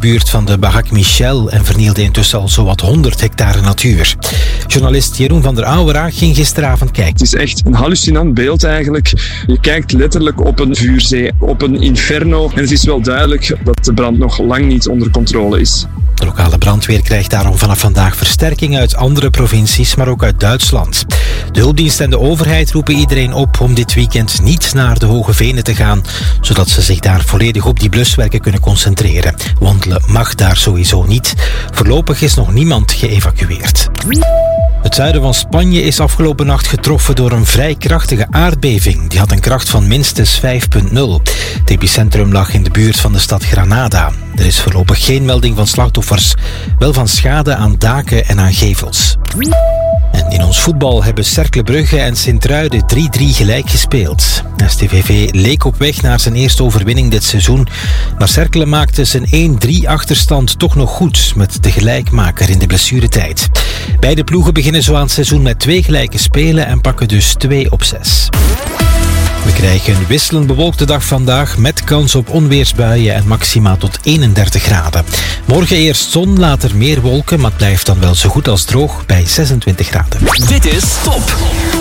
buurt van de Barak Michel en vernielde intussen al zowat 100 hectare natuur. Journalist Jeroen van der Ouwera ging gisteravond kijken. Het is echt een hallucinant beeld eigenlijk. Je kijkt letterlijk op een vuurzee, op een inferno. En het is wel duidelijk dat de brand nog lang niet onder controle is. De lokale brandweer krijgt daarom vanaf vandaag versterking uit andere provincies, maar ook uit Duitsland. De hulpdienst en de overheid roepen iedereen op om dit weekend niet naar de Hoge Venen te gaan, zodat ze zich daar volledig op die bluswerken kunnen concentreren. Wandelen mag daar sowieso niet. Voorlopig is nog niemand geëvacueerd. Het zuiden van Spanje is afgelopen nacht getroffen door een vrij krachtige aardbeving. Die had een kracht van minstens 5,0. Het epicentrum lag in de buurt van de stad Granada. Er is voorlopig geen melding van slachtoffers, wel van schade aan daken en aan gevels. En in ons voetbal hebben Cercle Brugge en Sint-Truiden 3-3 gelijk gespeeld. STVV leek op weg naar zijn eerste overwinning dit seizoen, maar Cercle maakte zijn 1-3 achterstand toch nog goed met de gelijkmaker in de blessuretijd. Beide ploegen beginnen zo aan het seizoen met 2 gelijke spelen en pakken dus 2 op 6. We krijgen een wisselend bewolkte dag vandaag met kans op onweersbuien en maxima tot 31 graden. Morgen eerst zon, later meer wolken, maar het blijft dan wel zo goed als droog bij 26 graden. Dit is Top.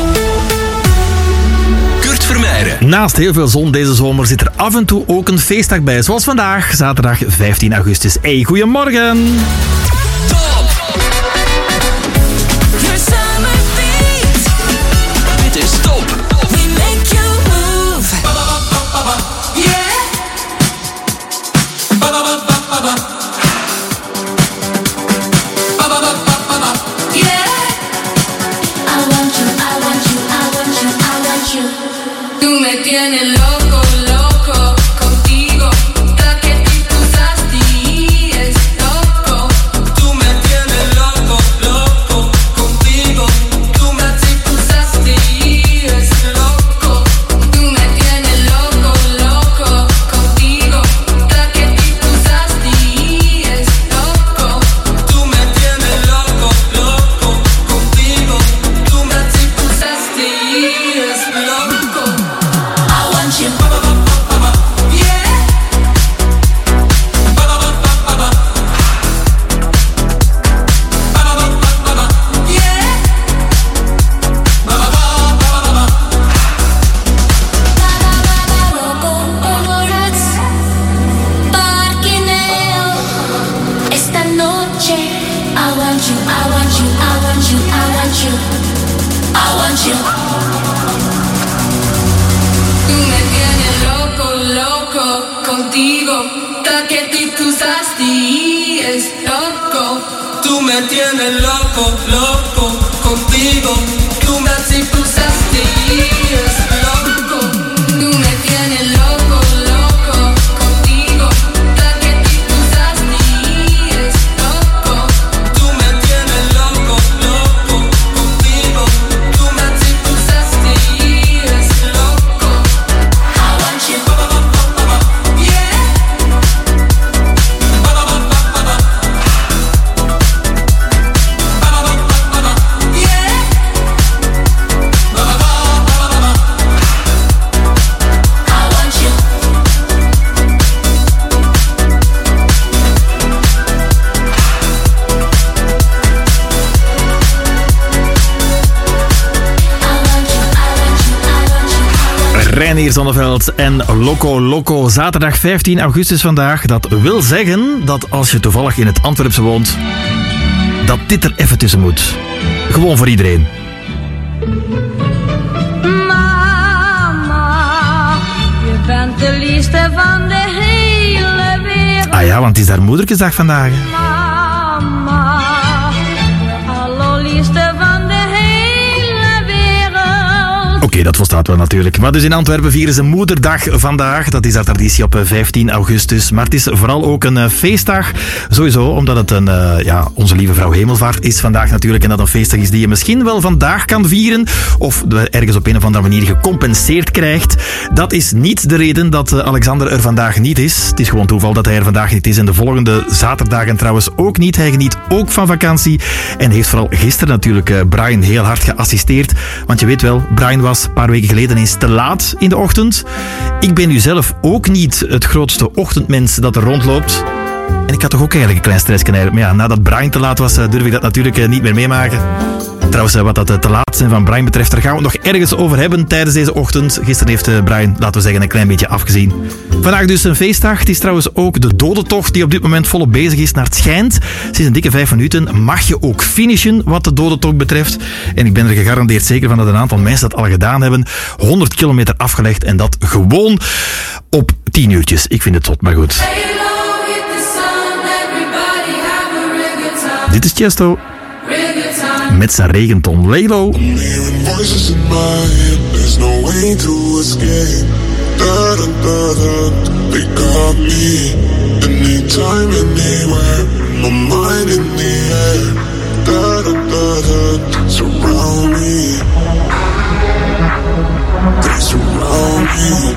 Kurt Vermeijren. Naast heel veel zon deze zomer zit er af en toe ook een feestdag bij, zoals vandaag, zaterdag 15 augustus. Hey, goedemorgen! Top! Dit is Top. Tú me tienes loco, loco, contigo. Hasta que tú usaste y es loco. Tú me tienes loco, loco, contigo. Tú me usaste y es loco. Tú me tienes loco, loco, contigo. Hasta que tú usaste y es loco. Tú me tienes loco, loco, contigo. Tú me usaste y es loco. Contigo, hasta que tú usaste y es loco. Tú me tienes loco, loco, contigo. Tú me usaste y es loco. Tú me tienes loco, loco, contigo. Hasta que tú usaste y es loco. Tú me tienes loco, loco, contigo. Tú me usaste y es loco. I want you. Reinier Zonneveld en Loco Loco. Zaterdag 15 augustus vandaag. Dat wil zeggen dat als je toevallig in het Antwerpse woont, dat dit er even tussen moet. Gewoon voor iedereen. Mama, je bent de liefste van de hele wereld. Ah ja, want het is daar moedertjesdag vandaag. Mama, de allerliefste van de hele wereld. Oké, dat volstaat wel natuurlijk. Maar dus in Antwerpen vieren ze Moederdag vandaag. Dat is daar traditie op 15 augustus. Maar het is vooral ook een feestdag. Sowieso, omdat het onze lieve vrouw Hemelvaart is vandaag natuurlijk. En dat een feestdag is die je misschien wel vandaag kan vieren. Of ergens op een of andere manier gecompenseerd krijgt. Dat is niet de reden dat Alexander er vandaag niet is. Het is gewoon toeval dat hij er vandaag niet is. En de volgende zaterdagen trouwens ook niet. Hij geniet ook van vakantie. En heeft vooral gisteren natuurlijk Brian heel hard geassisteerd. Want je weet wel, Brian was een paar weken geleden eens te laat in de ochtend. Ik ben nu zelf ook niet het grootste ochtendmens dat er rondloopt. En ik had toch ook eigenlijk een klein stressje eigenlijk. Maar ja, nadat Brian te laat was, durf ik dat natuurlijk niet meer meemaken. Trouwens, wat dat te laat zijn van Brian betreft, daar gaan we het nog ergens over hebben tijdens deze ochtend. Gisteren heeft Brian, laten we zeggen, een klein beetje afgezien. Vandaag dus een feestdag. Het is trouwens ook de dodentocht die op dit moment volop bezig is. Naar het schijnt, sinds een dikke 5 minuten mag je ook finishen wat de dodentocht betreft. En ik ben er gegarandeerd zeker van dat een aantal mensen dat al gedaan hebben. 100 kilometer afgelegd en dat gewoon op 10 uurtjes. Ik vind het zot, maar goed. Dit is Chesto. Met zijn regenton. Laylo. Voices in my head, there's no way to escape. Da da da da, they got me. Anytime, anywhere, my mind in the air. Da da da da, surround me. They surround me.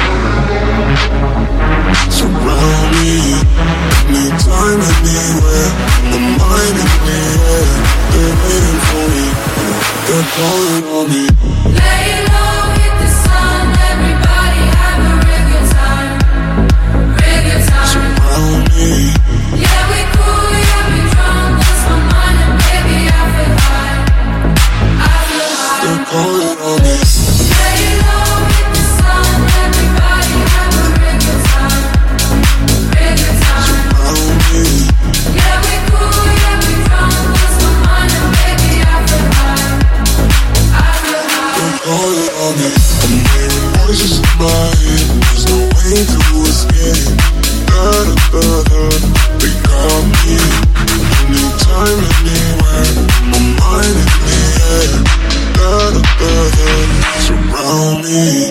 Surround me. Anytime, anywhere, my mind in the air. They're waiting for me. They're calling on me. Lay low, hit the sun. Everybody have a real good time. Real good time. Surround me. Yeah, we cool, yeah, we drunk. Lost my mind and baby, I feel high. I feel high. They're calling on me. Lay low, hit the sun. Everybody have a real good time. Real good time. Surround me. Yeah, we cool, yeah, we drunk. Lost my mind and baby, I feel high. I feel high. They're calling on me. I'm hearing voices in my head. There's no way to escape. Da da da da. They got me. Anytime, anywhere. My mind in the air. Da da da da. Surround me.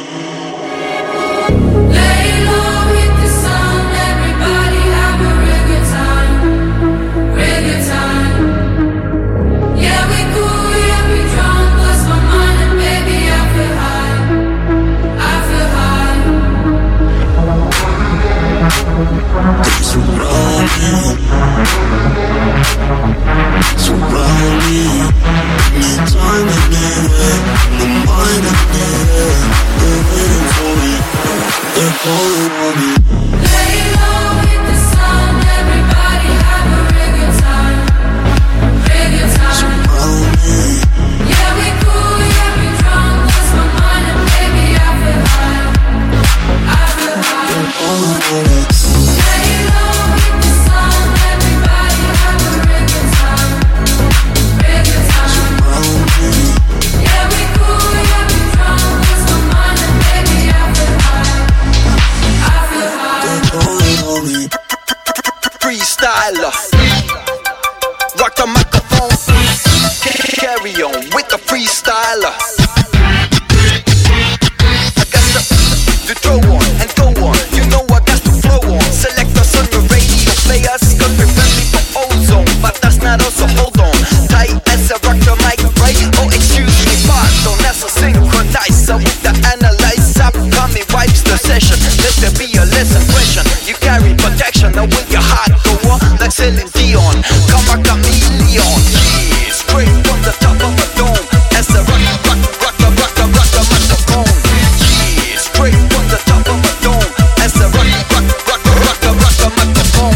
Lay low, hit the sun. Everybody have a real good time. Real good time. Yeah, we cool, yeah, we drunk. Lost my mind and baby, I feel high. I feel high. They surround me. Surround me. Anytime, anywhere. My mind in the air. They're waiting for me. They're calling on me. Lay low, hit the sun. Everybody have a real good time. Real good time. Surround me. Yeah, we cool, yeah, we drunk. Lost my mind and baby, I feel high. I feel high. They're calling on me. Lay low, hit the sun. Everybody have a real good time. Real good time. Surround me. Yeah, we cool, yeah, we drunk. Lost my mind and baby, I feel high. I feel high. They're calling on me. Freestyler, rock the microphone, carry on with the freestyler. I got to throw on and go on, you know I got to flow on. Select us on your radio players, cause we're friendly for ozone, but that's not us, so hold on. Tight as I rock the mic, right? Oh, excuse me, pardon, that's a synchronizer with the analyzer. Coming wipes the session, let there be a lesson question. You carry protection, now with your heart go on, like Celine Dion. Come a chameleon, yeah, straight from the top of a dome. As I rock the microphone, yeah, straight from the top of a dome. As I rock the microphone.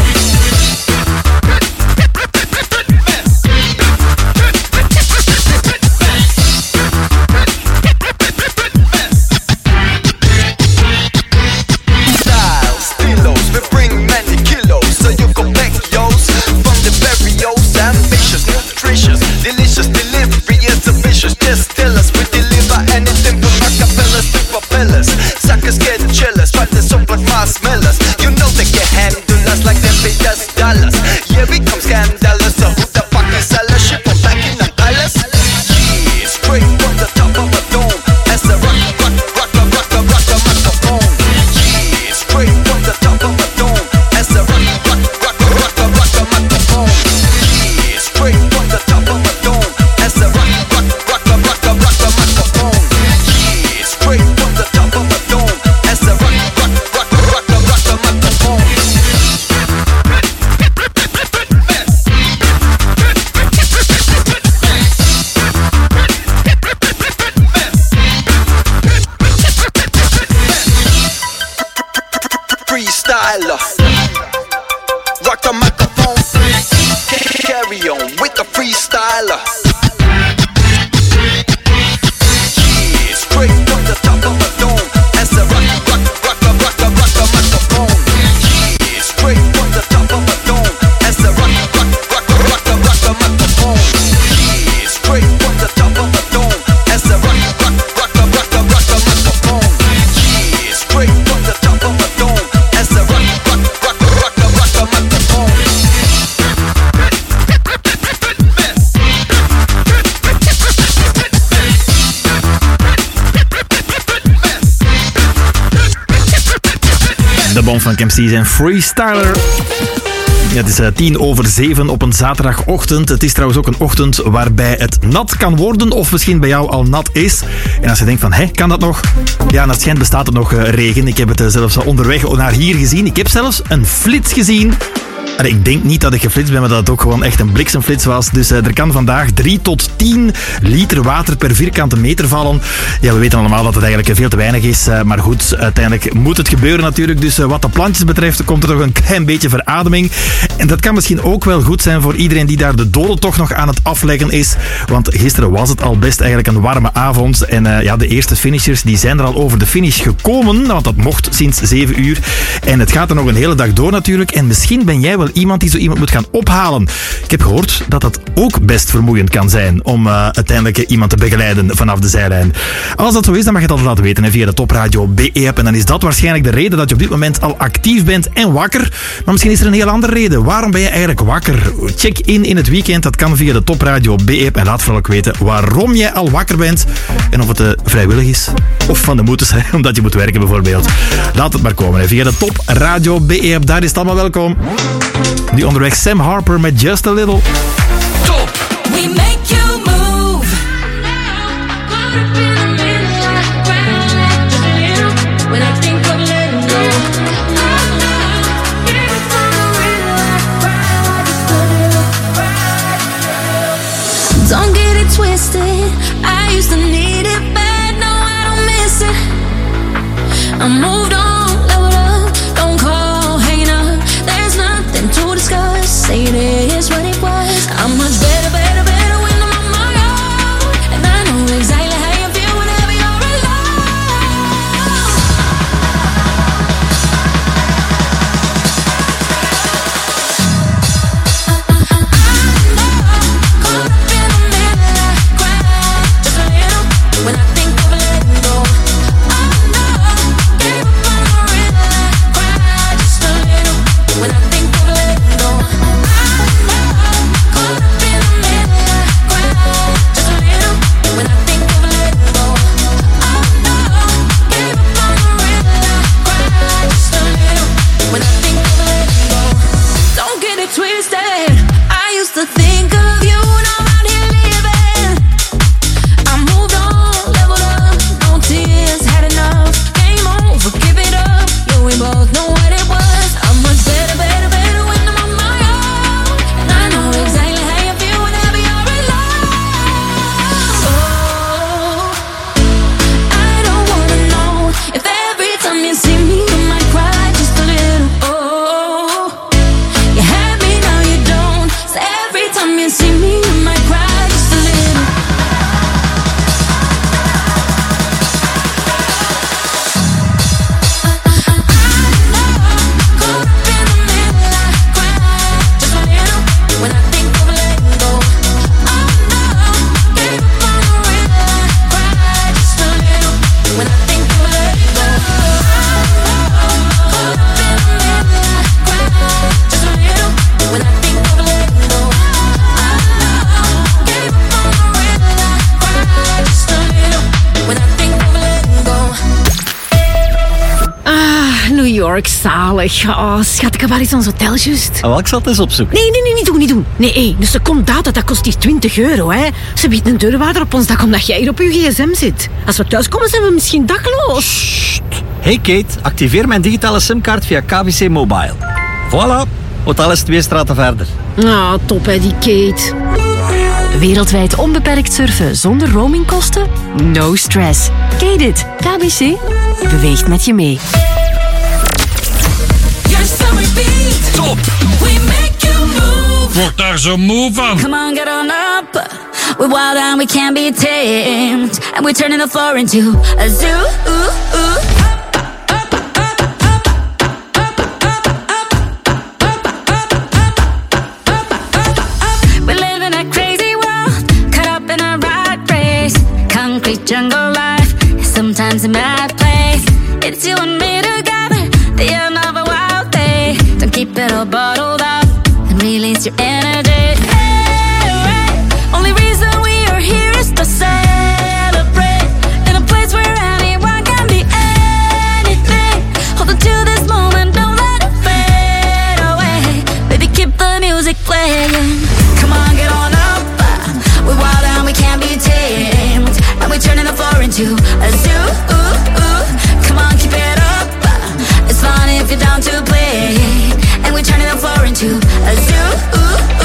Styles, stilos, we bring many kilos, so you can pack yours from the barrios. the microphone. Carry on with the freestyler. Yeah, straight from the top of the dome. As the rock the microphone. Yeah, straight from the top of the dome. As the rock the microphone. Yeah, straight from the top of the dome. As the rock the microphone. Yeah, straight from the top of the dome. As the rock the microphone. De bom van Camp C en Freestyler. Ja, het is 6:10 op een zaterdagochtend. Het is trouwens ook een ochtend waarbij het nat kan worden of misschien bij jou al nat is. En als je denkt van, kan dat nog? Ja, en als het schijnt bestaat er nog regen. Ik heb het zelfs onderweg naar hier gezien. Ik heb zelfs een flits gezien. Allee, ik denk niet dat ik geflitst ben, maar dat het ook gewoon echt een bliksemflits was. Dus er kan vandaag 3 tot 10 liter water per vierkante meter vallen. Ja, we weten allemaal dat het eigenlijk veel te weinig is. Maar goed, uiteindelijk moet het gebeuren natuurlijk. Dus wat de plantjes betreft komt er toch een klein beetje verademing. En dat kan misschien ook wel goed zijn voor iedereen die daar de dodentocht nog aan het afleggen is. Want gisteren was het al best eigenlijk een warme avond. En de eerste finishers die zijn er al over de finish gekomen. Want dat mocht sinds 7 uur. En het gaat er nog een hele dag door natuurlijk. En misschien ben jij wel iemand die zo iemand moet gaan ophalen. Ik heb gehoord dat dat ook best vermoeiend kan zijn om uiteindelijk iemand te begeleiden vanaf de zijlijn. Als dat zo is, dan mag je het altijd laten weten via de Top Radio BE-app. En dan is dat waarschijnlijk de reden dat je op dit moment al actief bent en wakker. Maar misschien is er een heel andere reden. Waarom ben je eigenlijk wakker? Check in het weekend. Dat kan via de Top Radio BE-app. En laat vooral ook weten waarom jij al wakker bent. En of het vrijwillig is. Of van de moeders, omdat je moet werken bijvoorbeeld. Laat het maar komen via de Top Radio BE-app. Daar is het allemaal welkom. Nu onderweg Sam Harper met Just a Little. Top. We make you move. When I think of letting go. Don't get it twisted. I used to need it bad, no I don't miss it. I moved on, leveled up, don't call, hanging up. There's nothing to discuss. Say it is what it was. I'm much better, better, better when I'm on my own. And I know exactly how you feel whenever you're alone. Caught up in the middle, I cry just a little when I think of letting go. Oh no, gave up on the river, I cry just a little when I think of letting go. Caught up in the middle, I cry just a little when I think of letting go. Oh no, gave up on the river, I cry just a little when I think of letting go. Don't get it twisted. I used to think of you, now I'm out here living. I moved on, leveled up, no tears, had enough. Game over, give it up. Yeah, we both know what it was. I'm much better, better, better when I'm on my own. And I know exactly how you feel whenever you're alone. Oh, I don't wanna know if every time you see me you might cry just a little. Oh, you had me, now you don't. So every time you see me you might cry just a little. Caught up in the middle, I cry just a little when I think of letting go. Oh no, gave up on the river, I cry just a little when I think of letting go. Caught up in the middle, I cry just a little when I think of letting go. Oh no, gave up on the river, I cry just a little when I think of letting go. New York, zalig. Oh, schat, ik heb waar eens ons hotel juist. Wel, ik zal het eens opzoeken. Nee, niet doen. Nee, een seconde data, dat kost hier €20, hè. Ze biedt een deurwaarder op ons dak omdat jij hier op je gsm zit. Als we thuiskomen zijn we misschien dakloos. Hey Kate, activeer mijn digitale simkaart via KBC Mobile. Voilà, hotel is 2 straten verder. Ah, top hè, die Kate. Wereldwijd onbeperkt surfen zonder roamingkosten? No stress. Kate it. KBC beweegt met je mee. You're so repeat. Top. We make word daar zo moe van. Come on, get on up. We're wild and we can't be tamed. And we're turning the floor into a zoo. We live in a crazy world, caught up in a rat race. Concrete jungle life, sometimes a mad place. It's you and me together, the end of a wild day. Don't keep it all bottled up and release your energy. Only reason we are here is to celebrate in a place where anyone can be anything. Hold on to this moment, don't let it fade away. Baby, keep the music playing. Come on, get on up. We're wild and we can't be tamed. And we're turning the floor into a zoo. Come on, keep it up. It's fun if you're down to play. And we're turning the floor into a zoo.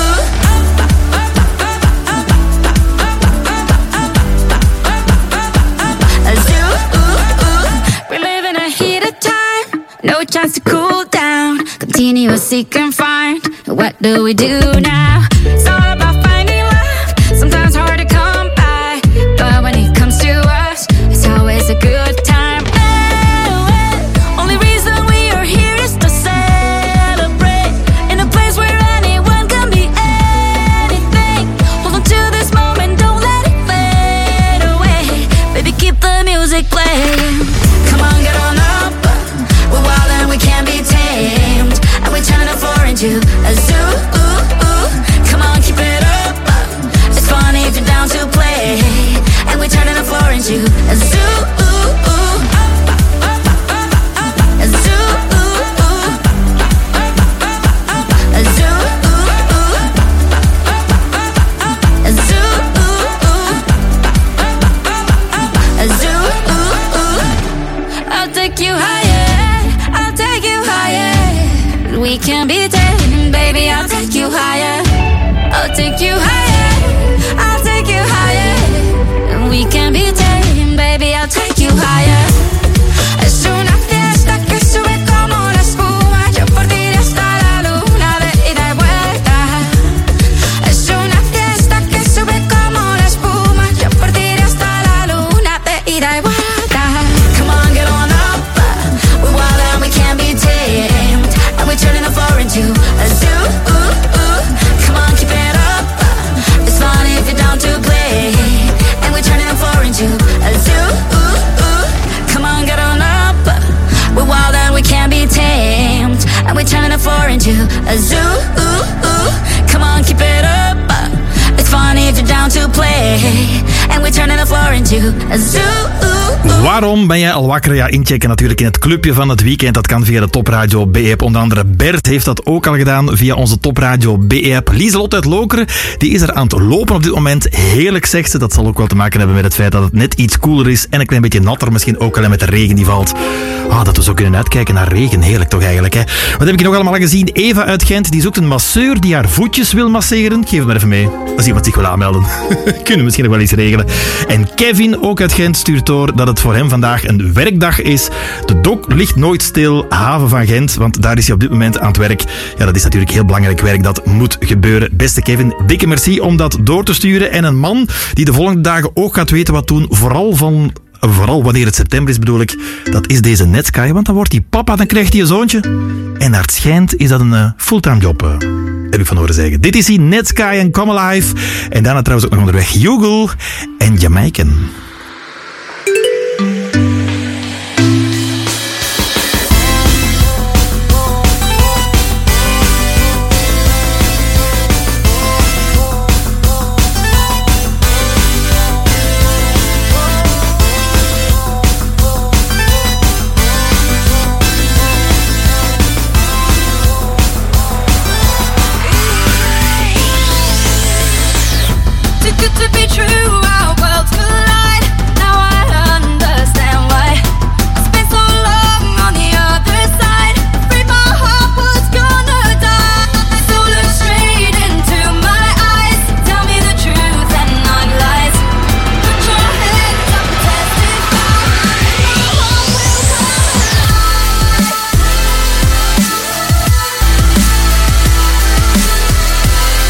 No chance to cool down. Continuous seek and find. What do we do now? It's all about finding love. Sometimes hard to come by, but when it comes to us, it's always a good time. Only reason we are here is to celebrate in a place where anyone can be anything. Hold on to this moment, don't let it fade away. Baby, keep the music playing. Come on, get on up. We're wild and we can't be tamed. And we're turning the floor into a zoo. Come on, keep it up. It's fun if you're down to play. And we're turning the floor into a zoo. A zoo. A zoo. A zoo. A zoo. I'll take you higher. I'll take you higher. We can be tamed, baby. I'll take you higher. I'll take you higher. I'll take you higher. We can be tamed, baby. I'll take you higher. Es una fiesta que sube como la espuma. Yo por ti hasta la luna de ida y vuelta. Es una fiesta que sube como la espuma. Yo por ti hasta la luna de ida y vuelta. Come on, get on up. We're wild and we can't be tamed. And we're turning the floor into a zoo. Come on, keep it up. It's fun if you're down to play. And we're turning the floor into a zoo. Come on, get on up. We're wild and we can't be tamed. And we're turning the floor into a zoo. Come on, keep it up. It's fun if you're down to play. And we're turning the floor into a zoo. Waarom ben jij al wakker? Ja, inchecken natuurlijk in het clubje van het weekend. Dat kan via de Topradio B-app. Onder andere Bert heeft dat ook al gedaan via onze Topradio B-app. Lieselot uit Lokeren, die is er aan het lopen op dit moment. Heerlijk, zegt ze. Dat zal ook wel te maken hebben met het feit dat het net iets koeler is en een klein beetje natter. Misschien ook wel met de regen die valt. Dat we zo kunnen uitkijken naar regen. Heerlijk toch eigenlijk, hè? Wat heb ik hier nog allemaal gezien? Eva uit Gent, die zoekt een masseur die haar voetjes wil masseren. Geef het maar even mee. Als iemand zich wil aanmelden. Kunnen we misschien nog wel iets regelen. En Kevin, ook uit Gent, stuurt door dat het voor hem vandaag een werkdag is. De dok ligt nooit stil, haven van Gent, want daar is hij op dit moment aan het werk. Ja, dat is natuurlijk heel belangrijk werk, dat moet gebeuren. Beste Kevin, dikke merci om dat door te sturen. En een man die de volgende dagen ook gaat weten wat doen, vooral wanneer het september is bedoel ik, dat is deze Netsky, want dan wordt hij papa, dan krijgt hij een zoontje. En naar het schijnt is dat een fulltime job, heb ik van horen zeggen. Dit is hij, Netsky en Come Alive. En daarna trouwens ook nog onderweg Hugo en Jamaican. To be true, our worlds collide. Now I understand why I spent so long on the other side. Afraid my heart was gonna die. So look straight into my eyes. Tell me the truth and not lies. Put your hands up and testify. My heart will come alive.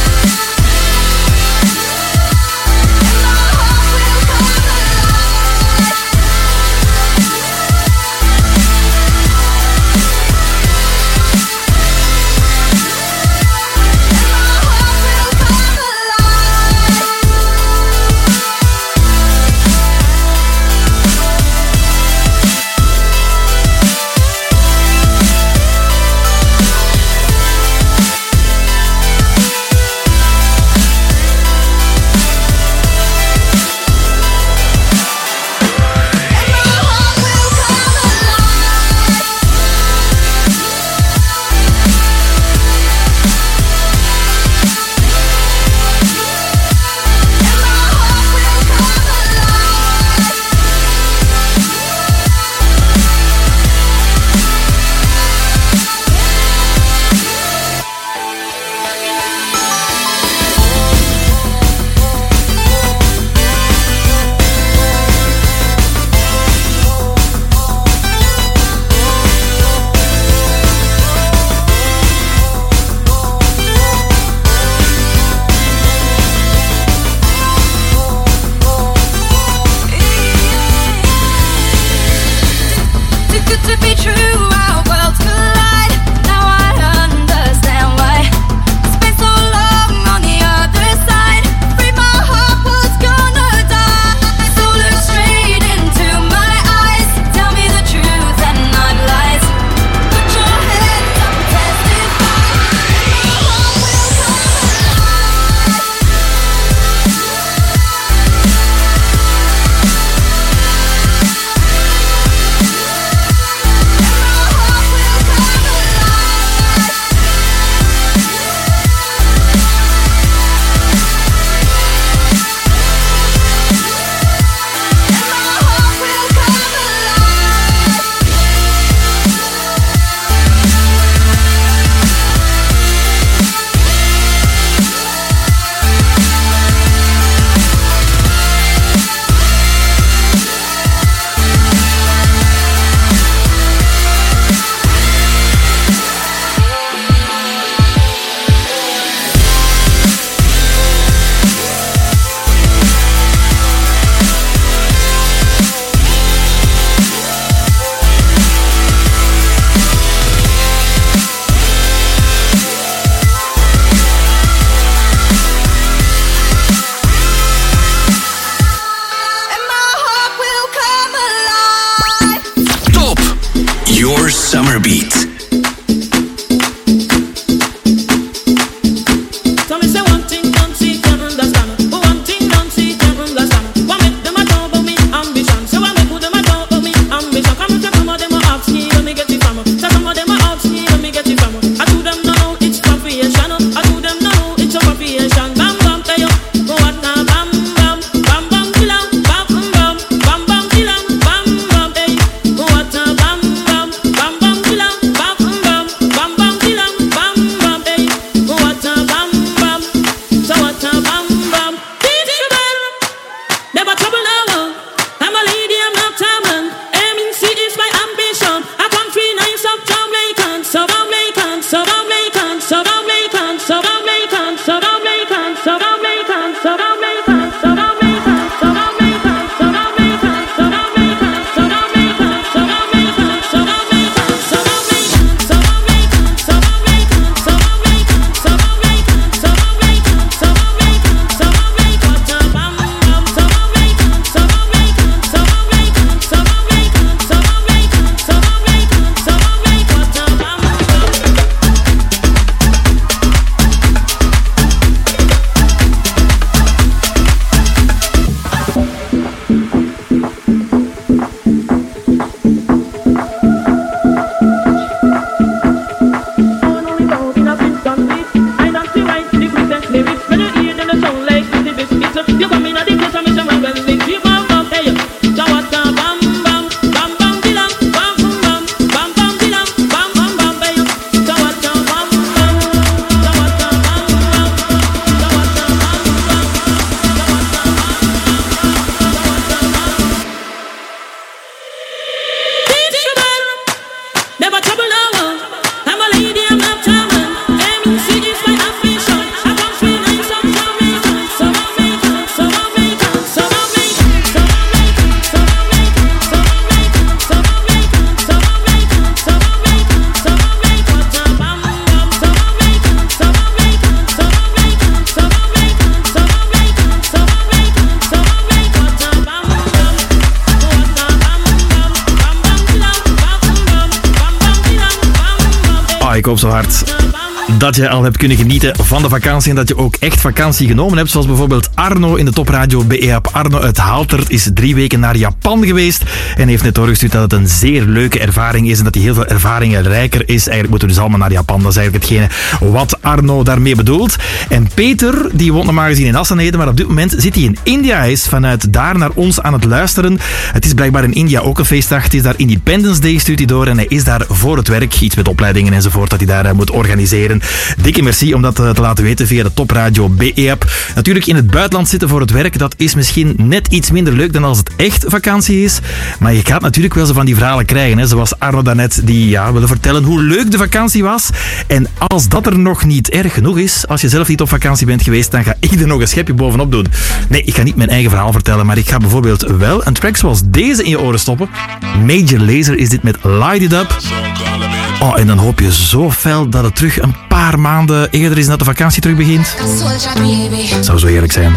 ik hoop zo hard dat je al hebt kunnen genieten van de vakantie en dat je ook echt vakantie genomen hebt. Zoals bijvoorbeeld Arno in de Topradio BE-app. Arno uit Haltert is 3 weken naar Japan geweest en heeft net doorgestuurd dat het een zeer leuke ervaring is en dat hij heel veel ervaringen rijker is. Eigenlijk moeten we dus allemaal naar Japan. Dat is eigenlijk hetgene wat Arno daarmee bedoelt. En Peter, die woont normaal gezien in Assenheden, maar op dit moment zit hij in India. Hij is vanuit daar naar ons aan het luisteren. Het is blijkbaar in India ook een feestdag. Het is daar Independence Day, stuurt hij door en hij is daar voor het werk. Iets met opleidingen enzovoort dat hij daar moet organiseren. Dikke merci om dat te laten weten via de Topradio BE-app. Natuurlijk in het buitenland zitten voor het werk, dat is misschien net iets minder leuk dan als het echt vakantie is. Maar je gaat natuurlijk wel zo van die verhalen krijgen. Hè? Zoals Arno daarnet, die wilde vertellen hoe leuk de vakantie was. En als dat er nog niet erg genoeg is, als je zelf niet op vakantie bent geweest, dan ga ik er nog een schepje bovenop doen. Nee, ik ga niet mijn eigen verhaal vertellen, maar ik ga bijvoorbeeld wel een track zoals deze in je oren stoppen. Major Lazer is dit met Light It Up. Oh, en dan hoop je zo fel dat het terug een paar maanden eerder is dat de vakantie terug begint. Zou zo eerlijk zijn.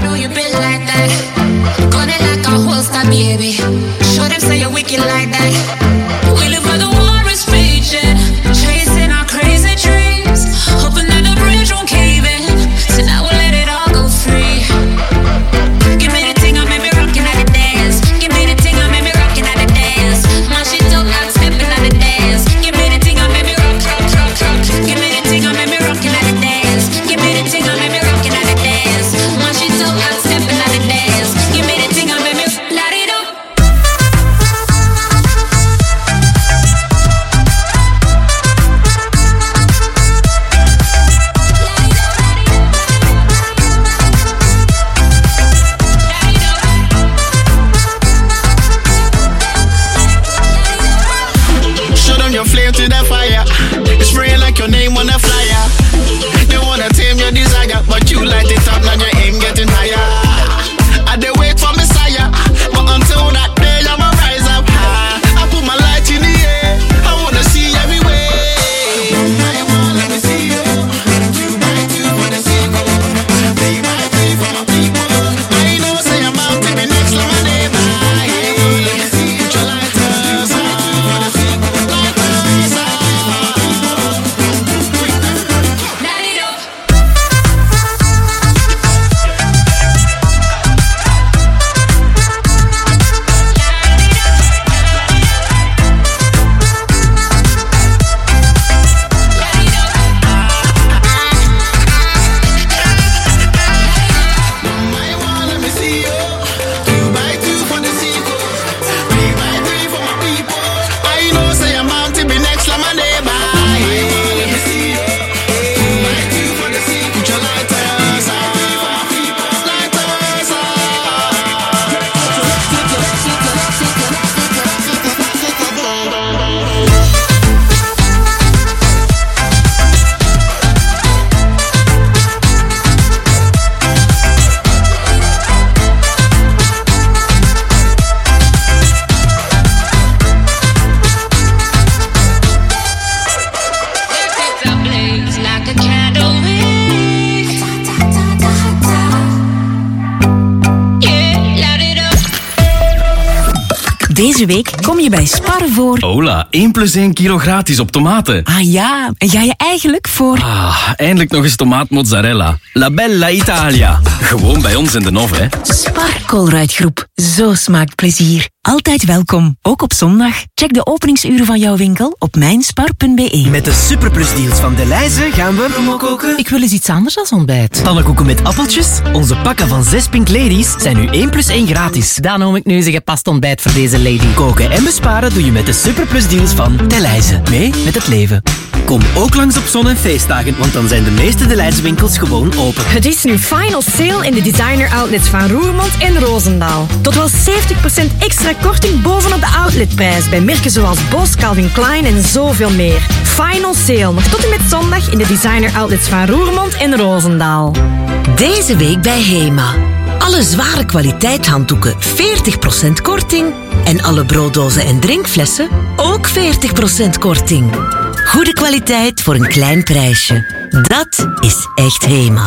Deze week kom je bij Spar voor... Hola, 1 + 1 kilo gratis op tomaten. Ah ja, en ga je eigenlijk voor... Eindelijk nog eens tomaatmozzarella. La Bella Italia. Gewoon bij ons in de Nov, hè. Spar Colruyt-groep. Zo smaakt plezier. Altijd welkom, ook op zondag. Check de openingsuren van jouw winkel op mijnspar.be. Met de superplusdeals van Delhaize gaan we koken. Ik wil eens iets anders dan ontbijt. Pannenkoeken met appeltjes. Onze pakken van 6 Pink Ladies zijn nu 1 + 1 gratis. Dan noem ik nu eens een gepast ontbijt voor deze lady. Koken en besparen doe je met de superplusdeals van Delhaize. Mee met het leven. Kom ook langs op zon- en feestdagen, want dan zijn de meeste Delhaize winkels gewoon open. Het is nu final sale in de designer outlets van Roermond en Roosendaal. Tot wel 70% extra korting bovenop de outletprijs bij merken zoals Bos, Calvin Klein en zoveel meer. Final sale nog tot en met zondag in de designer outlets van Roermond en Roosendaal. Deze week bij Hema. Alle zware kwaliteit handdoeken 40% korting. En alle brooddozen en drinkflessen ook 40% korting. Goede kwaliteit voor een klein prijsje. Dat is echt Hema.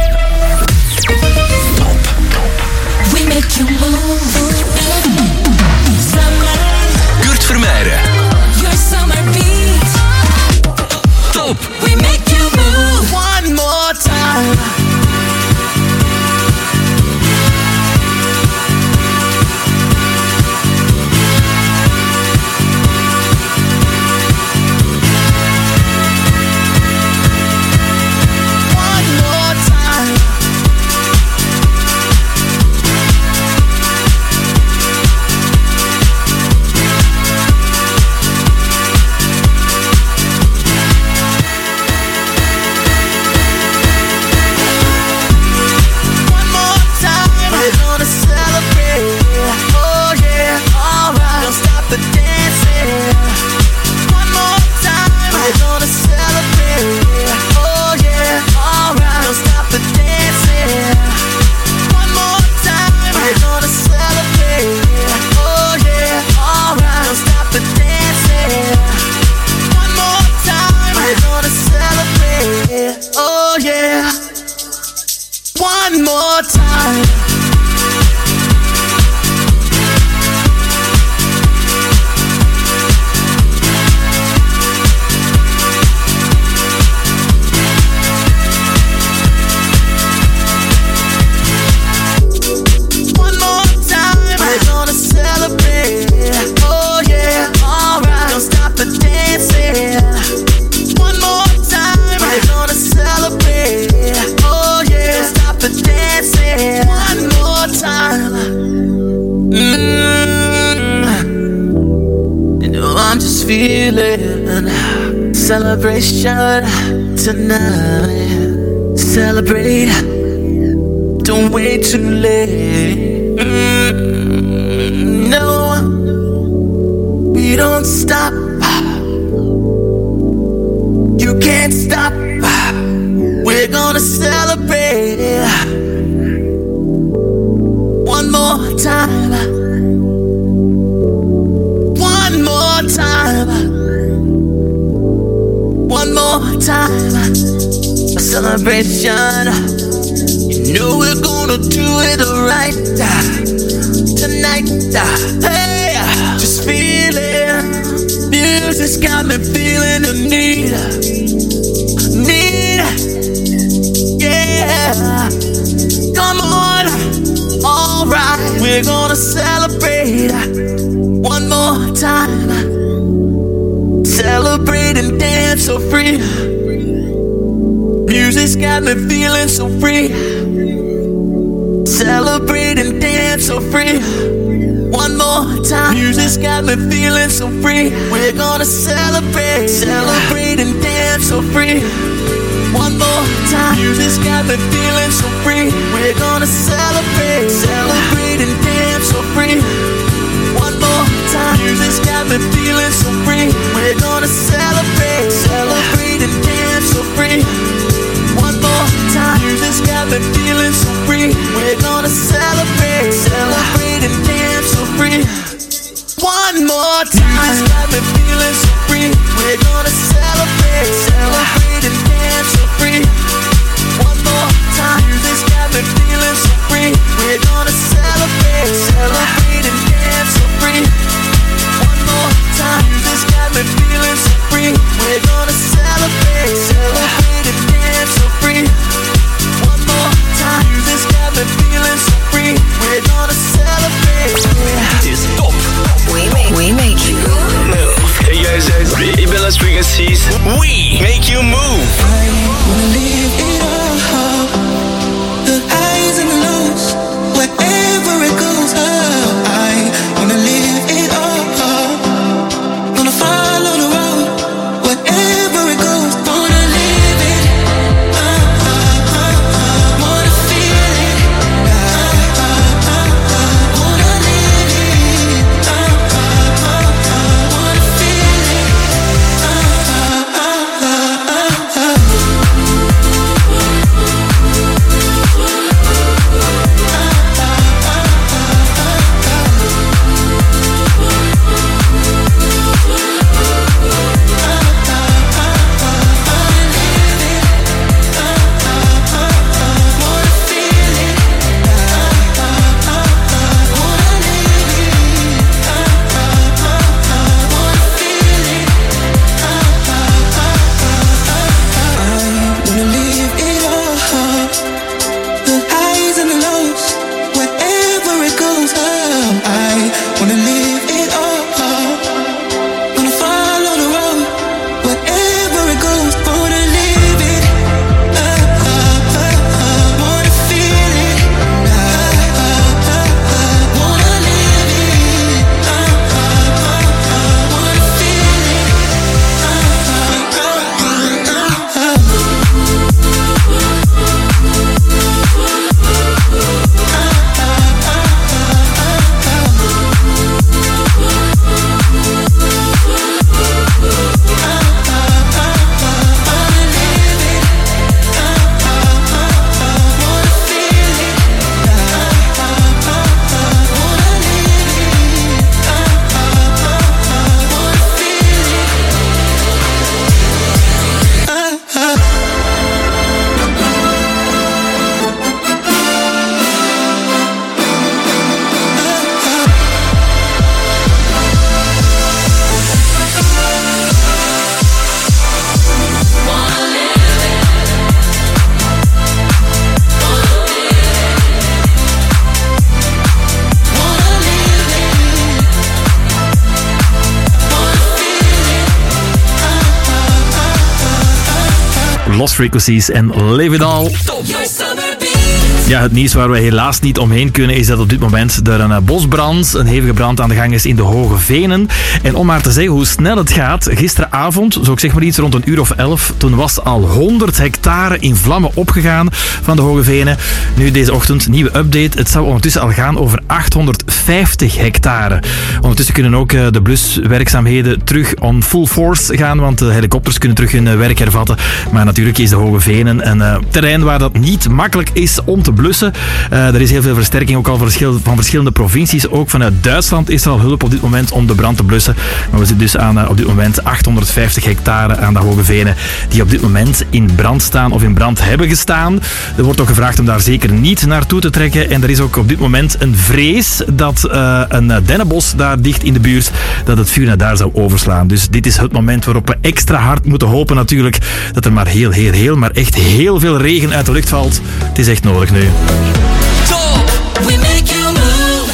We make you move. Kurt Vermeijren. Your summer beat. Top. yeah. One more time. One more time. We're gonna celebrate. Oh yeah, alright. Don't stop the dancing. One more time. We're gonna celebrate. Oh yeah, don't stop the dancing. One more time. You know I'm just feeling celebration tonight. Celebrate. Don't wait too late. No, we don't stop. You can't stop. We're gonna celebrate. One more time. One more time. One more time. A celebration. You know we're gonna do it right tonight. Hey, just feeling. Music's got me feeling the need. Yeah. Come on. Alright, we're gonna celebrate one more time. Celebrate and dance so free. Music's got me feeling so free. Celebrate and dance so free. One more time. Music's got me feeling so free. We're gonna celebrate. Celebrate and dance so free. One more time. Music's got me feeling so free. We're gonna celebrate. Celebrate and dance so free. One more time. Music's got me feeling so free. We're gonna celebrate. Celebrate and dance so free. One more time. Music's got me feeling so free. We're gonna celebrate. Celebrate and dance so free. One more time. Music's got me feeling so free. We're gonna celebrate. Celebrate and dance so free. One more time. Music's got me feeling so free. We're gonna celebrate. Celebrate and dance so free. One more time. Music's got me feeling so free. We're gonna celebrate. Celebrate and dance so free. One more Lost Frequencies en Live It All. Ja, het nieuws waar we helaas niet omheen kunnen is dat op dit moment er een bosbrand, een hevige brand aan de gang is in de Hoge Venen. En om maar te zeggen hoe snel het gaat, gisteravond, zo ik zeg maar iets rond 11:00, toen was al 100 hectare in vlammen opgegaan van de Hoge Venen. Nu deze ochtend, nieuwe update, het zou ondertussen al gaan over 850 hectare. Ondertussen kunnen ook de bluswerkzaamheden terug on full force gaan, want de helikopters kunnen terug hun werk hervatten. Maar natuurlijk is de Hoge Venen een terrein waar dat niet makkelijk is om te blussen. Er is heel veel versterking, ook al van verschillende provincies. Ook vanuit Duitsland is er al hulp op dit moment om de brand te blussen. Maar we zitten dus aan op dit moment 850 hectare aan de Hoge Venen die op dit moment in brand staan of in brand hebben gestaan. Er wordt ook gevraagd om daar zeker niet naartoe te trekken. En er is ook op dit moment een vrees dat een dennenbos daar dicht in de buurt, dat het vuur naar daar zou overslaan. Dus dit is het moment waarop we extra hard moeten hopen natuurlijk dat er maar maar echt heel veel regen uit de lucht valt. Het is echt nodig nu. Top, we make you move.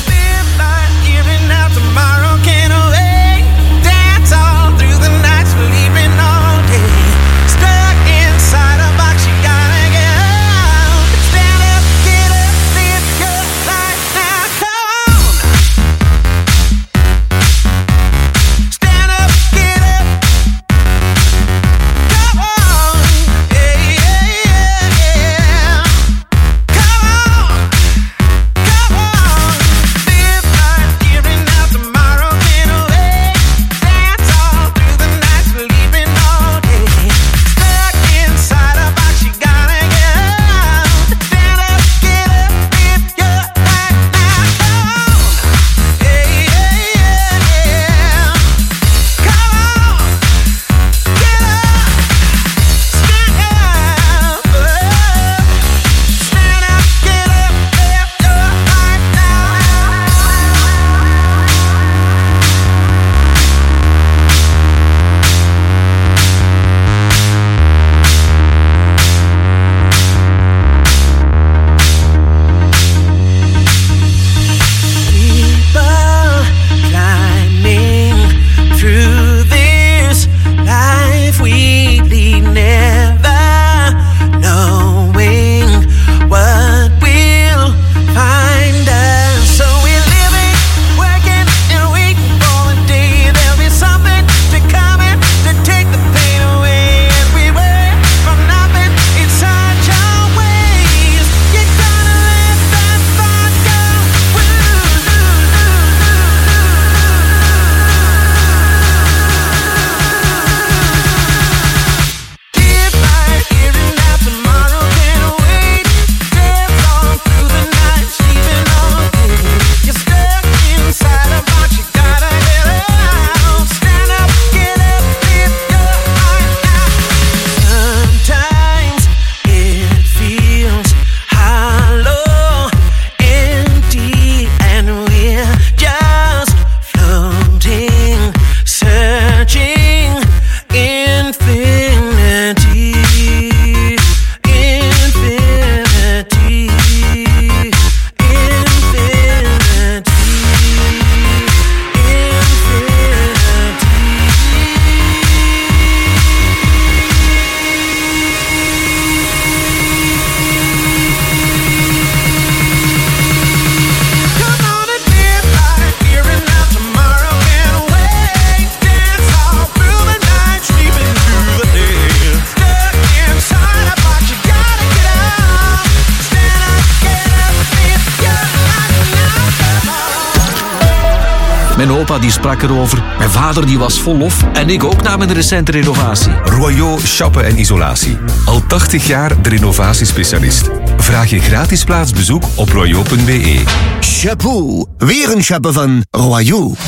Mijn opa die sprak erover, mijn vader die was vol lof en ik ook na mijn recente renovatie. Royaux Chappen en Isolatie. Al 80 jaar de renovatiespecialist. Vraag je gratis plaatsbezoek op royaux.be. Chapeau, weer een chappen van Royaux.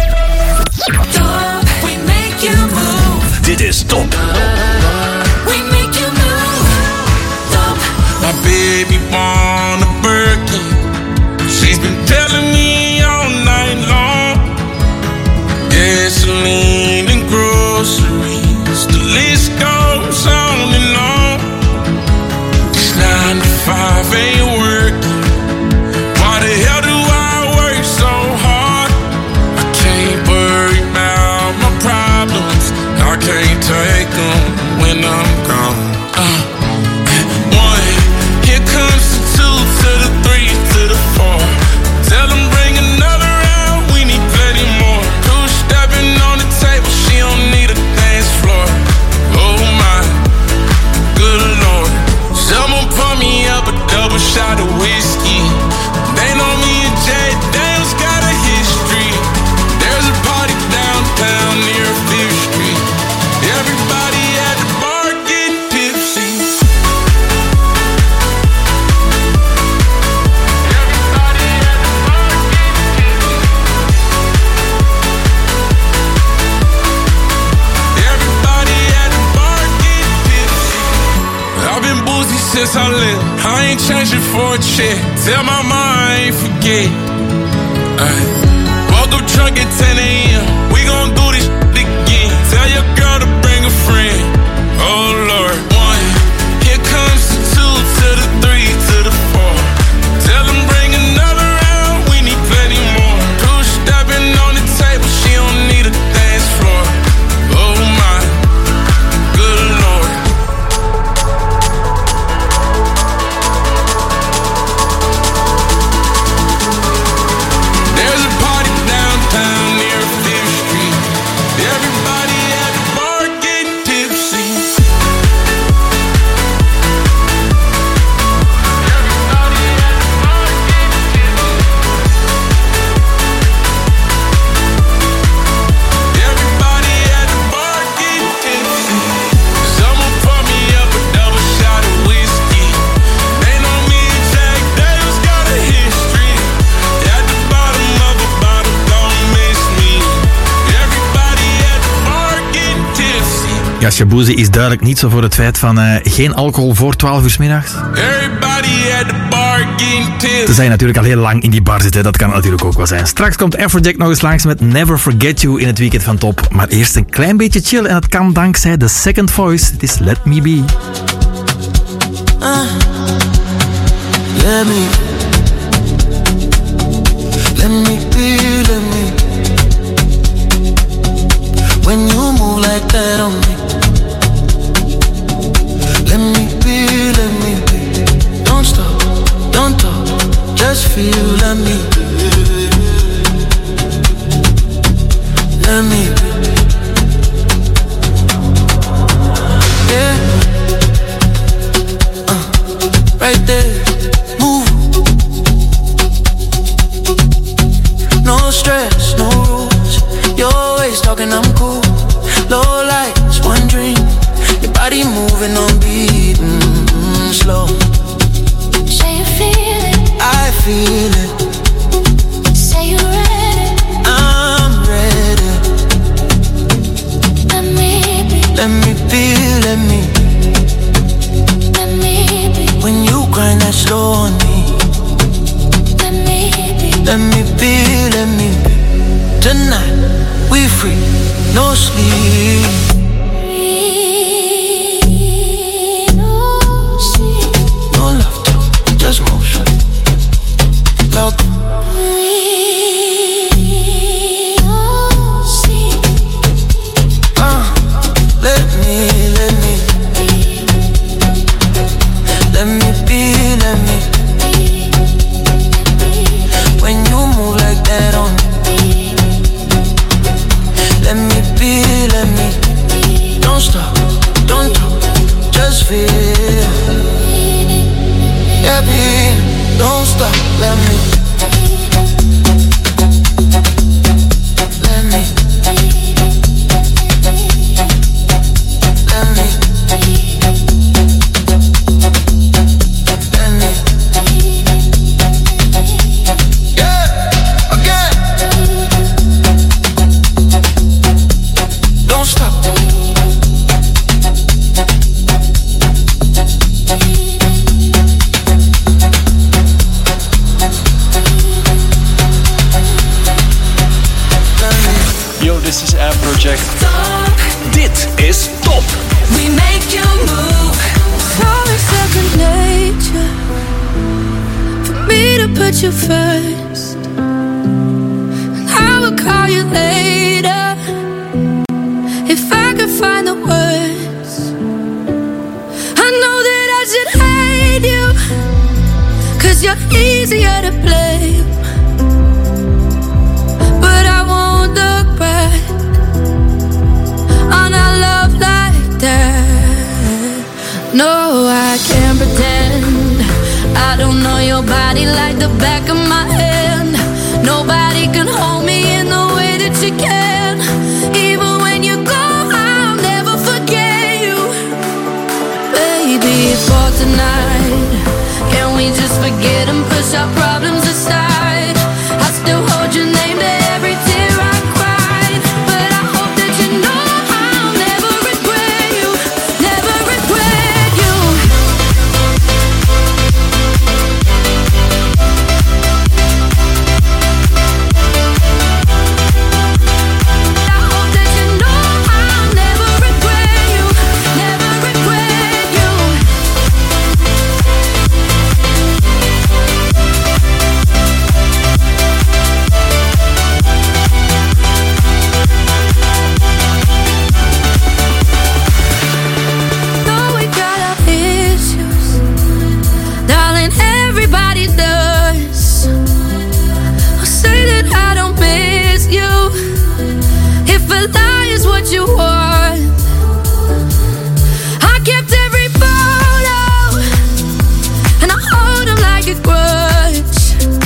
Dit is Top. My baby want a Birkin. She's been telling me all night long. Gasoline and groceries, the list goes on and on. This 9 to 5 ain't working. Why the hell do I work so hard? I can't worry about my problems. I can't take them when I'm gone. I ain't changing for a check. Tell my mom I ain't forget. Woke up drunk at 10 a.m. We gon' do this again. Tell your girl to bring a friend. Oh Lord. 1, here comes the 2 to the 3 to the 4. Tell them bring another round. We need plenty more. 2 stepping on the table. She don't need a dance floor. Oh my good Lord. There's a party downtown near 5th Street. Everybody at the bar getting tipsy. Everybody at the bar getting tipsy. Someone pour me up a double shot of whiskey. They know me and Jack Davis got a history. At the bottom of a bottle, don't miss me. Everybody at the bar getting tipsy. Ja, Shaboozey is duidelijk niet zo voor het feit van geen alcohol voor 12 uur 's middags. Everybody at the bar getting tipsy. Tenzij je natuurlijk al heel lang in die bar zit, hè. Dat kan natuurlijk ook wel zijn. Straks komt Afrojack nog eens langs met Never Forget You in het weekend van Top. Maar eerst een klein beetje chill en dat kan dankzij The Second Voice. Het is Let Me Be. Let me be, let me. When you move like that on me. Let me be, let me be. Don't stop, don't talk, just feel, let me be. Let me be. Yeah. Right there, move. No stress, no rules. You're always talking, I'm cool. Low lights, one dream. Your body moving on beat, slow. Say you feel it. I feel it. Say you're ready. I'm ready. Let me be. Let me be, let me be. Let me be. When you grind that slow on me. Let me be. Let me be, let me be. Tonight, we free, no sleep. No love talk, just motion. Loud. Let me be, let me. When you move like that on me. Let me be, let me. Don't stop, don't talk, just feel. Yeah, be, don't stop, let me. Let me. Let me. Let me. Yeah, again. Don't stop. Yo, this is Afrojack. Dit is Top. We make you move. It's only second nature for me to put you first. And I will call you later if I could find the words. I know that I should hate you, 'cause you're easier to blame. But I won't look back on our love like that. No, I can't pretend I don't know your body like the back of my hand. Nobody can hold me in the way that you can. Even when you go, I'll never forget you. Baby, for tonight, can we just forget and push our problems aside? I still hold your name to every tear I cried. But I hope that you know I'll never regret you. Never regret you. just what you want. I kept every photo and I hold them like a grudge,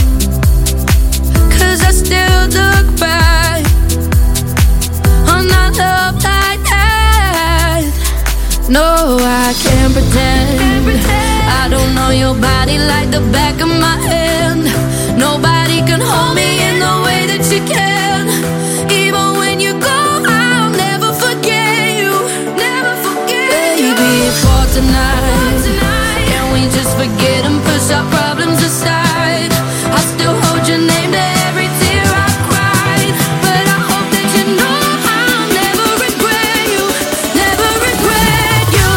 'cause I still look back on that love like that. No, I can't pretend I don't know your body like the back of my hand. Nobody can hold me in the way that you can. Even when you go, I'll never forget you. Never forget. Baby, for tonight, can we just forget and push our problems aside? I still hold your name to every tear I cried, but I hope that you know I'll never regret you. Never regret you.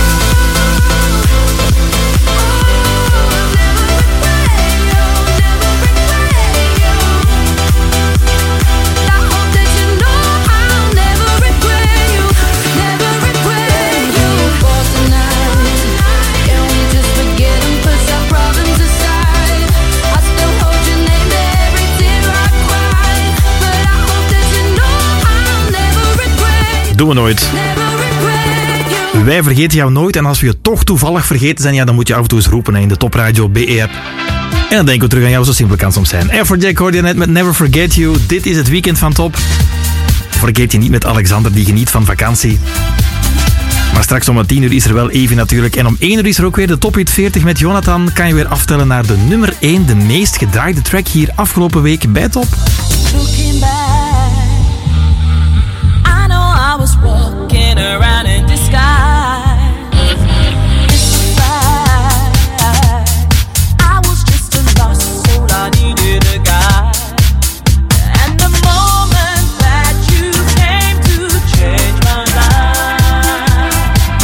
Doen we nooit. Wij vergeten jou nooit en als we je toch toevallig vergeten zijn, ja, dan moet je af en toe eens roepen in de Top Radio BE-app. En dan denken we terug aan jou, zo simpel kan het soms zijn. Afrojack hoorde je net met Never Forget You. Dit is het weekend van Top. Vergeet je niet met Alexander, die geniet van vakantie. Maar straks om 10 uur is er wel Evie natuurlijk. En om 1 uur is er ook weer de Top Hit 40 met Jonathan. Kan je weer aftellen naar de nummer 1, de meest gedraaide track hier afgelopen week bij Top. Looking back, I know I was walking around in disguise. It's right, I was just a lost soul, I needed a guide. And the moment that you came to change my life,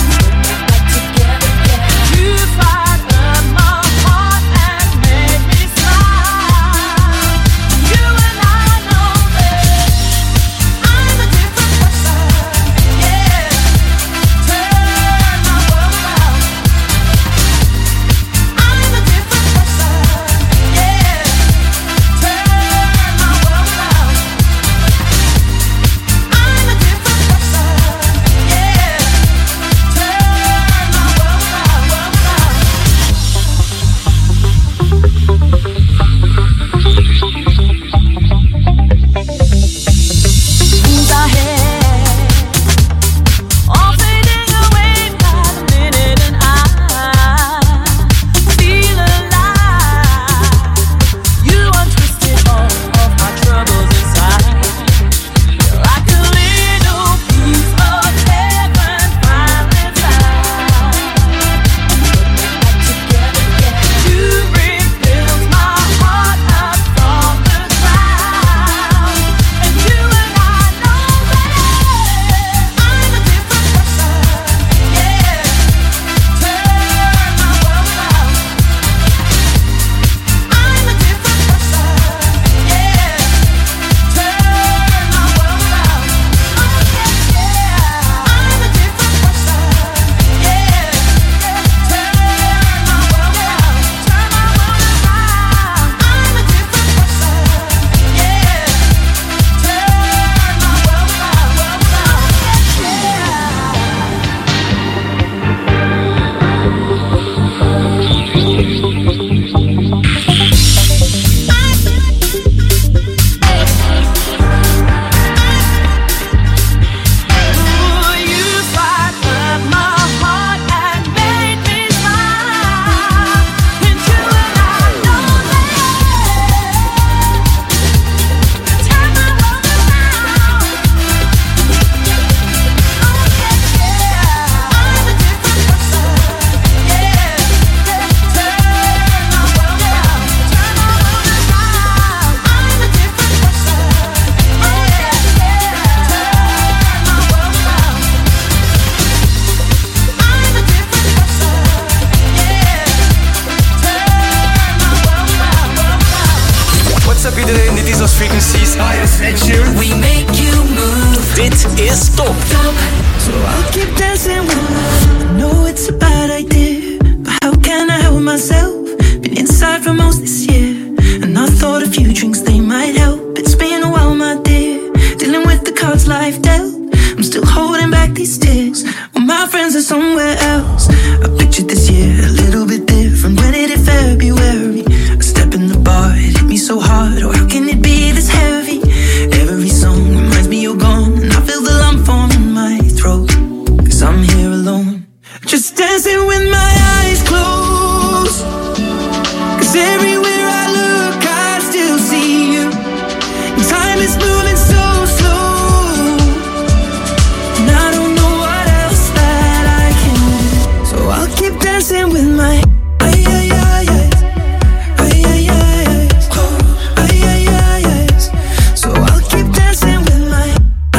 you frightened my heart and made me smile. You and I know that I'm a different person, yeah. Turn my world around. I'm a different person, yeah. Turn my world around. I'm a different person, yeah. Turn my world Who's ahead? All fading away by the minute, and I feel alive. You untwisted all of my troubles inside. You're like a little piece of heaven finally found. You rebuilt my heart up from the ground. And you and I know that I'm a different person, yeah. Turn my world around. I'm a different person, yeah. Turn my world around. Oh yeah, yeah. I'm a different person, yeah. Turn my world around. Turn my world around. I'm a different person, yeah. Turn my world You frightened my heart and made me smile. And you and I know that. Turn my world around. Oh yeah, yeah. I'm a different person, yeah. Turn my world around. Turn my world around. I'm a different person, yeah. Turn my world around. I'm a different person, yeah. Turn my world around. What's up iedereen, dit is ons frequencies. Hi, is Ed Sheeran. We make you move. Dit is Top. So I'll keep dancing with love. I know it's a bad idea, but how can I help myself? Been inside for most this year, and I thought a few drinks they might help. It's been a while, my dear, dealing with the cards life dealt. 'Cause everywhere I look, I still see you. Time is moving so slow, and I don't know what else that I can do. So I'll keep dancing with my so I'll keep dancing with my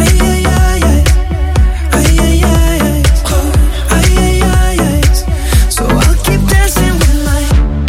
so I'll keep dancing with my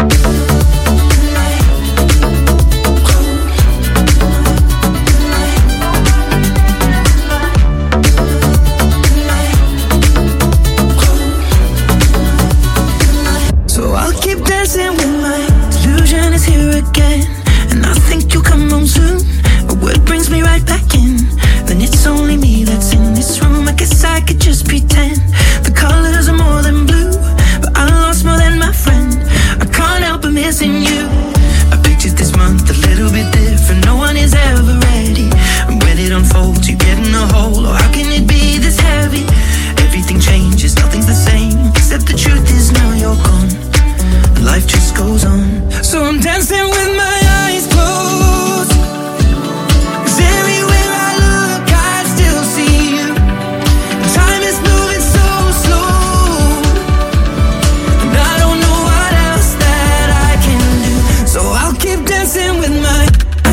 so I'll keep dancing with my delusion is here again, and I think you'll come home soon. A word brings me right back in. Then it's only me that's in this room. I guess I could just pretend the colors are more than blue, but I lost more than my friend. I can't help but missing you. I pictured this month a little bit different. No one is ever ready, and when it unfolds, you get in a hole. Or how can it be this heavy? Everything changes, nothing's the same, except the truth is now you're gone. Life just goes on. So I'm dancing with my eyes closed. 'Cause everywhere I look, I still see you. Time is moving so slow, and I don't know what else that I can do. So I'll keep dancing with my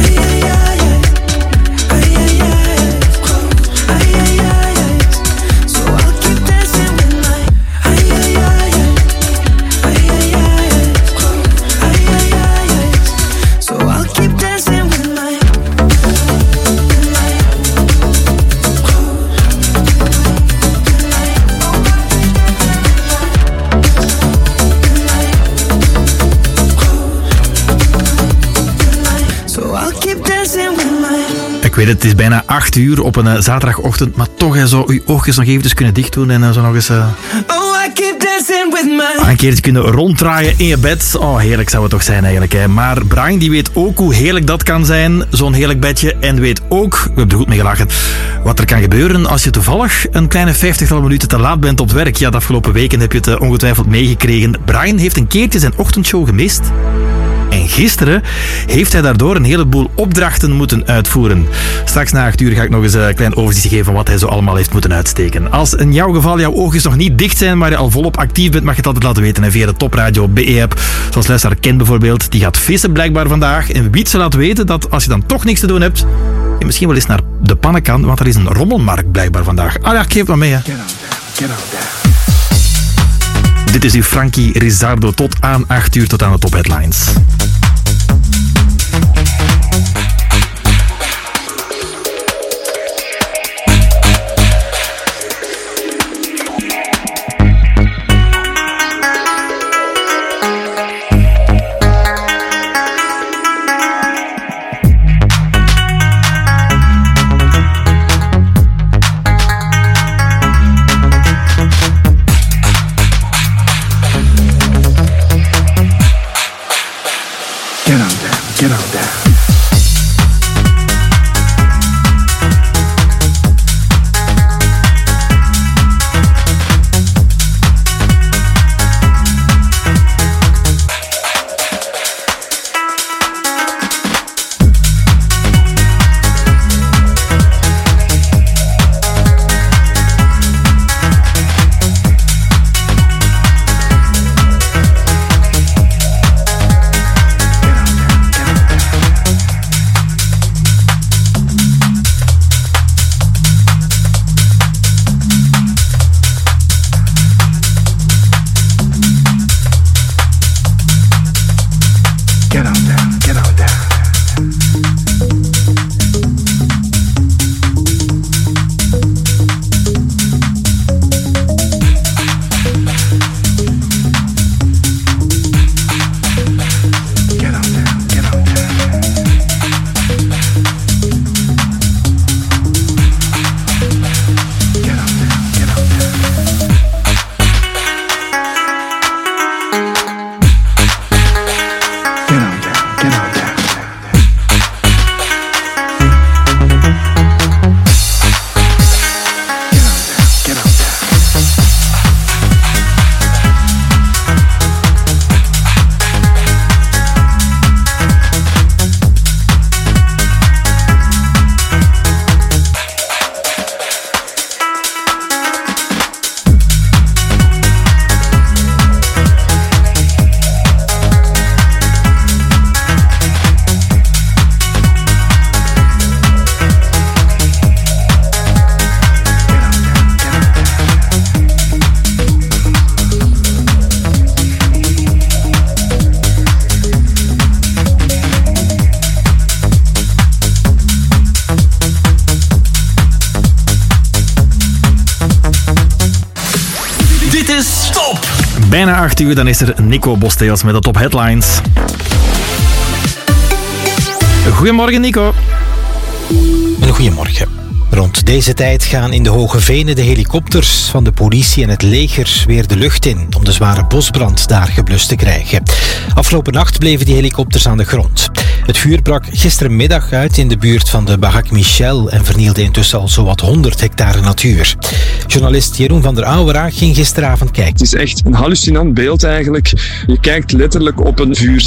so I'll keep dancing with my so I'll keep dancing with my so I'll keep dancing with my Ik weet het is bijna 8 uur op een zaterdagochtend, maar toch zo uw oogjes nog eventjes kunnen dicht doen en zo nog eens oh I keep dancing with my een keertje kunnen ronddraaien in je bed. Oh, heerlijk zou het toch zijn eigenlijk. Hè. Maar Brian die weet ook hoe heerlijk dat kan zijn, zo'n heerlijk bedje. En weet ook, we hebben er goed mee gelachen, wat er kan gebeuren als je toevallig een kleine 50-tal minuten te laat bent op het werk. Ja, de afgelopen weken heb je het ongetwijfeld meegekregen. Brian heeft een keertje zijn ochtendshow gemist. En gisteren heeft hij daardoor een heleboel opdrachten moeten uitvoeren. Straks na 8 uur ga ik nog eens een klein overzicht geven van wat hij zo allemaal heeft moeten uitsteken. Als in jouw geval jouw oogjes nog niet dicht zijn, maar je al volop actief bent, mag je het altijd laten weten. En via de Topradio BE-app, zoals luisteraar Ken bijvoorbeeld, die gaat vissen blijkbaar vandaag. En wie het ze laat weten dat als je dan toch niks te doen hebt, je misschien wel eens naar de pannen kan, want er is een rommelmarkt blijkbaar vandaag. Ah ja, ik geef het maar mee. Hè. Dit is uw Frankie Rizzardo tot aan 8 uur, tot aan de topheadlines. Get on down. Bijna 8 uur, dan is er Nico Bosteels met de top headlines. Goedemorgen, Nico. Een goedemorgen. Rond deze tijd gaan in de Hoge Venen de helikopters van de politie en het leger weer de lucht in om de zware bosbrand daar geblust te krijgen. Afgelopen nacht bleven die helikopters aan de grond. Het vuur brak gistermiddag uit in de buurt van de Bahak Michel en vernielde intussen al zowat 100 hectare natuur. Journalist Jeroen van der Ouwera ging gisteravond kijken. Het is echt een hallucinant beeld eigenlijk. Je kijkt letterlijk op een vuurzee.